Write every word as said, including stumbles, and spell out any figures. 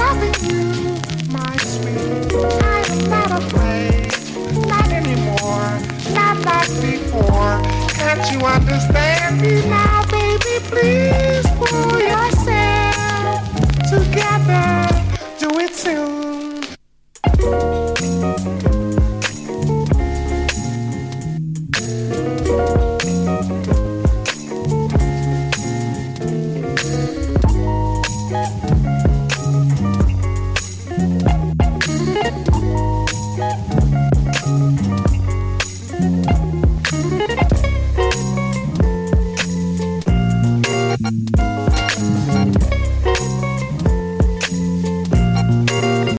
loving you, my sweet. I am not afraid, not anymore, not like before. Can't you understand me now, baby, please?